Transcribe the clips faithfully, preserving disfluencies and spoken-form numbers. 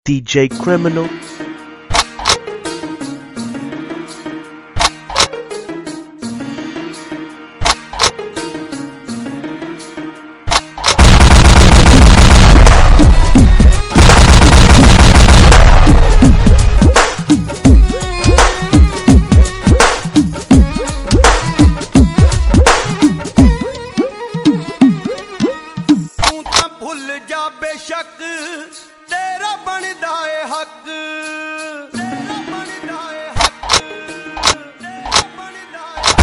D J Criminal. बेशक तेरा बनदा है हक, तेरा बनदा है हक, तेरा बनदा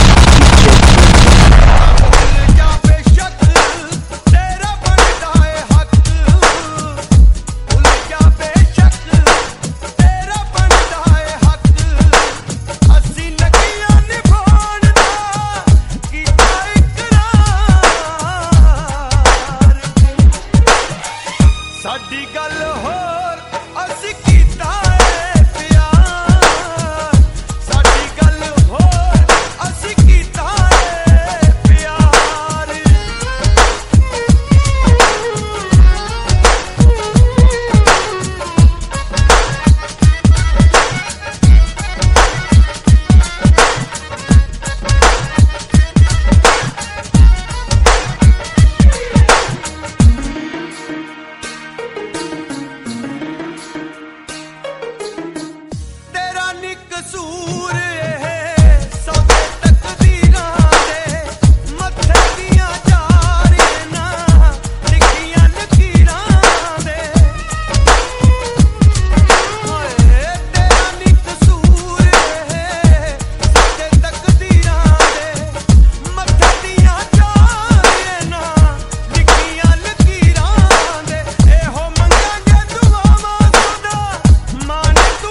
है भूल जा बेशक तेरा बनदा है हक, भूल जा बेशक तेरा बनदा है हक। असी नकियां निभाण दा कीता साडी गल होर असी कीता है प्यार, साडी गल होर असी कीता है प्यार। कसूर है सौदे तकदीरां दे मत्थे दियां जारियां ना लिखियां लकीरां दे। होए तेरा नी कसूर है सौदे तकदीरां दे मत्थे दियां जारियां ना लिखियां लकीरां दे। एहो मंगांगे दुआवां खुदा माने तू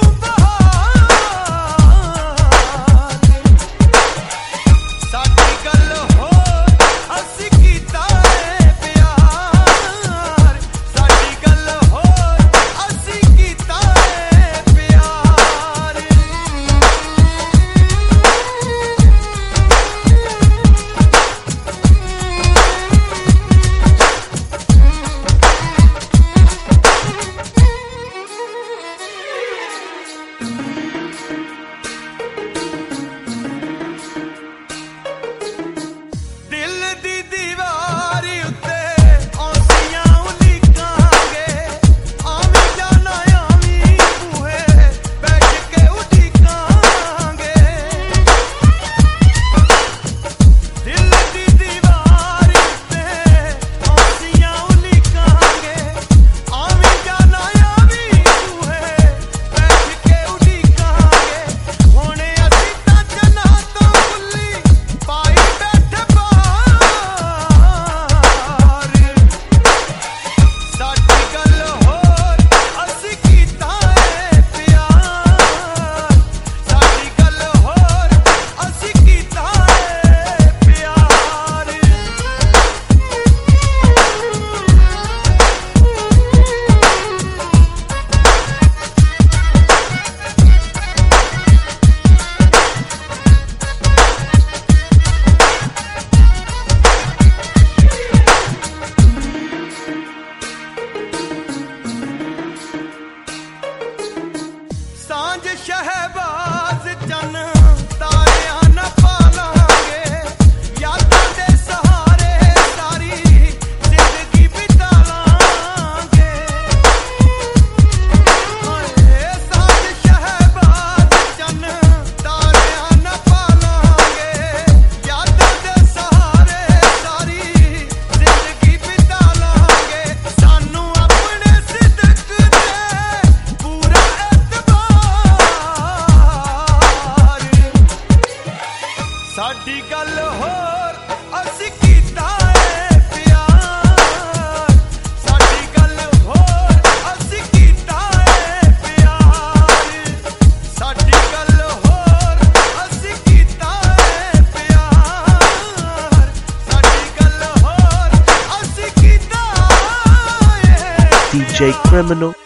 शहबाज चन तारियां न पालांगे, यादां दे सहारे सारी जिंदगी बिता लांगे। साज शहबाज चन तारियां न पालांगे, यादां दे सहारे सारी जिंदगी बिता लांगे। सानू अपने सिदक दे पूरा साडी गल होर असी कीता है प्यार, साडी गल होर असी कीता है प्यार, साडी गल होर असी कीता है प्यार, साडी गल होर असी कीता है। D J Criminal.